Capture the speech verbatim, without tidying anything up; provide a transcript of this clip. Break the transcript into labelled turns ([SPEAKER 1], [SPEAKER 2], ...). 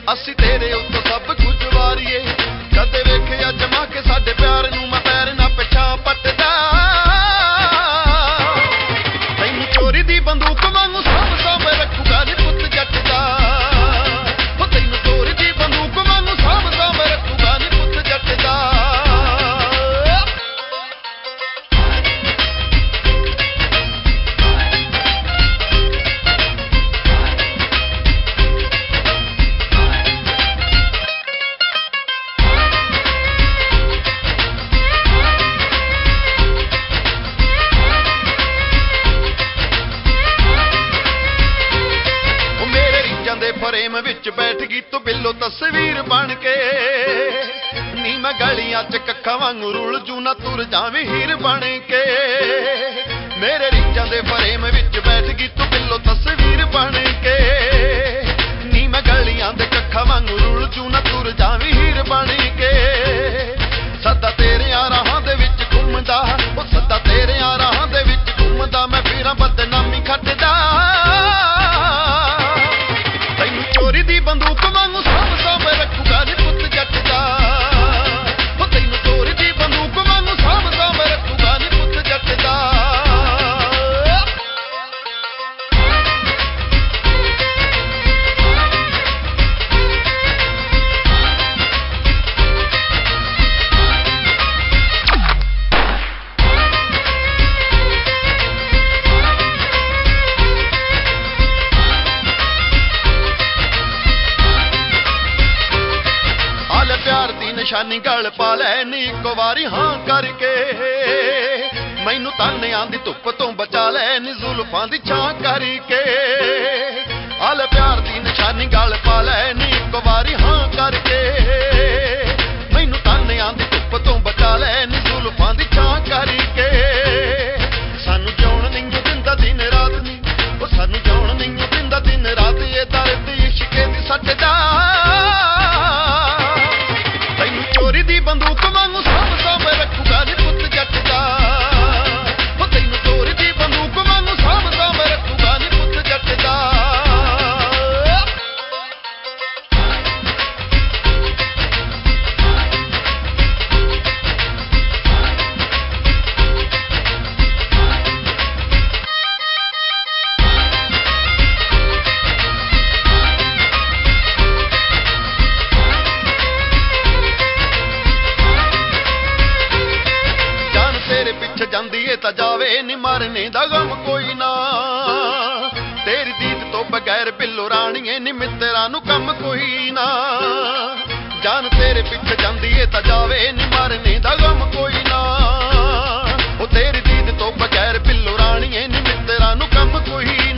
[SPEAKER 1] ਅਸੀਂ ਤੇਰੇ ਉੱਤੋਂ ਸਭ ਕੁਝ ਵਾਰੀਏ ਕਦੇ ਵੇਖਿਆ ਜਮਾ ਕੇ ਸਾਡੇ ਪਿਆਰ ਨੂੰ ਮੈਂ ਪੈਰ ਨਾ ਪਿਛਾਂ ਪੱਟਦਾ ਤੈਨੂੰ ਚੋਰੀ ਦੀ ਬੰਦੂਕ ਵਾਂਗੂ ਸਾਂਭ ਸਾਂਭ ਰੱਖੂਗਾ ਨੀ ਪੁੱਤ ਜੱਟ ਦਾ ਉਹ ਤੈਨੂੰ ਚੋਰੀ ਦੀ ਬੰਦੂਕ ਵਾਂਗੂ ਸਾਂਭ ਸਾਂਭ ਰੱਖੂਗਾ ਨੀ ਪੁੱਤ ਜੱਟ ਦਾ ਫਰੇਮ ਵਿੱਚ ਬੈਠ ਗਈ ਤੂੰ ਬਿੱਲੋ ਤਸਵੀਰ ਬਣ ਕੇ ਨੀ ਮੈਂ ਗਲੀਆਂ ਚ ਕੱਖਾਂ ਵਾਂਗੂ ਰੁਲ ਜੂ ਨਾ ਤੁਰ ਜਾਵੇਂ ਹੀਰ ਬਣ ਕੇ ਮੇਰੇ ਰੀਝਾਂ ਦੇ ਫਰੇਮ ਵਿੱਚ ਬੈਠ ਗਈ ਤੂੰ ਬਿੱਲੋ ਤਸਵੀਰ ਬਣ ਕੇ ਨੀ ਮੈਂ ਗਲੀਆਂ ਦੇ ਕੱਖਾਂ ਵਾਂਗੂ ਰੁਲ ਜੂ ਨਾ ਤੁਰ ਜਾਵੇਂ ਹੀਰ ਬਣ ਕੇ ਸਦਾ ਤੇਰਿਆਂ ਰਾਹਾਂ ਦੇ ਵਿੱਚ ਘੁੰਮਦਾ ਉਹ ਸਦਾ ਤੇਰਿਆਂ ਰਾਹਾਂ ਦੇ ਵਿੱਚ ਘੁੰਮਦਾ ਮੈਂ ਫੇਰਾਂ ਬਦਨਾਮੀ ਖੱਟਦਾ ਚੋਰੀ ਦੀ ਬੰਦੂਕ ਵਾਂਗੂ ਸਾਂਭ ਸਾਂਭ ਰੱਖੂਗਾ ਨੀ ਪੁੱਤ ਜੱਟ ਦਾ ਉਹ ਤੈਨੂੰ ਚੋਰੀ ਦੀ ਬੰਦੂਕ ਵਾਂਗੂ ਸਾਂਭ ਸਾਂਭ ਰੱਖੂਗਾ ਨੀ ਪੁੱਤ ਜੱਟ ਦਾ ਪਿਆਰ ਦੀ ਨਿਸ਼ਾਨੀ ਗਲ ਪਾ ਲੈ ਨੀ ਇੱਕੋ ਵਾਰੀ ਹਾਂ ਕਰਕੇ ਮੈਨੂੰ ਤਾਨਿਆਂ ਦੀ ਧੁੱਪ ਤੋਂ ਬਚਾ ਲੈ ਨੀ ਜ਼ੁਲਫਾਂ ਦੀ ਛਾਂ ਕਰਕੇ ਆਲੇ ਪਿਆਰ ਦੀ ਨਿਸ਼ਾਨੀ ਗਲ ਪਾ ਲੈ ਨੀ ਇੱਕੋ ਵਾਰੀ ਹਾਂ ਕਰਕੇ ਮੈਨੂੰ ਤਾਨਿਆਂ ਦੀ ਧੁੱਪ ਤੋਂ ਬਚਾ ਲੈ ਨੀ ਜ਼ੁਲਫਾਂ ਦੀ ਛਾਂ ਕਰਕੇ ਸਾਨੂੰ ਜਿਉਣ ਨਹੀਂ ਦਿੰਦਾ ਦਿਨ ਰਾਤ ਨੀ ਉਹ ਸਾਨੂੰ ਜਿਉਣ ਨਹੀਂ ਦਿੰਦਾ ਦਿਨ ਰਾਤ ਇਹ ਦਰਦ ਇਸ਼ਕੇ ਦੀ ਸੱਟ ਦਾ ਚੋਰੀ ਦੀ ਬੰਦੂਕ ਵਾਂਗੂ ਸਾਂਭ ਸਾਂਭ ਰੱਖੂਗਾ ਨੀ ਪੁੱਤ ਜੱਟ ਦਾ ਉਹ ਤੈਨੂੰ ਚੋਰੀ ਦੀ ਬੰਦੂਕ ਵਾਂਗੂ ਸਾਂਭ ਸਾਂਭ ਰੱਖੂਗਾ ਨੀ ਪੁੱਤ ਜੱਟ ਦਾ ਜਾਂਦੀ ਏ ਤਾਂ ਜਾਵੇ ਨੀ ਮਰਨੇ ਦਾ ਗਮ ਕੋਈ ਨਾ ਤੇਰੀ ਦੀਦ ਤੋਂ ਬਗੈਰ ਬਿੱਲੋ ਰਾਣੀਏ ਨੀ ਮਿੱਤਰਾਂ ਨੂੰ ਕੰਮ ਕੋਈ ਨਾ ਜਾਨ ਤੇਰੇ ਪਿੱਛੇ ਜਾਂਦੀ ਏ ਤਾਂ ਜਾਵੇ ਨੀ ਮਰਨੇ ਦਾ ਗਮ ਕੋਈ ਨਾ ਉਹ ਤੇਰੀ ਦੀਦ ਤੋਂ ਬਗੈਰ ਬਿੱਲੋ ਰਾਣੀਏ ਨੀ ਮਿੱਤਰਾਂ ਨੂੰ ਕੰਮ ਕੋਈ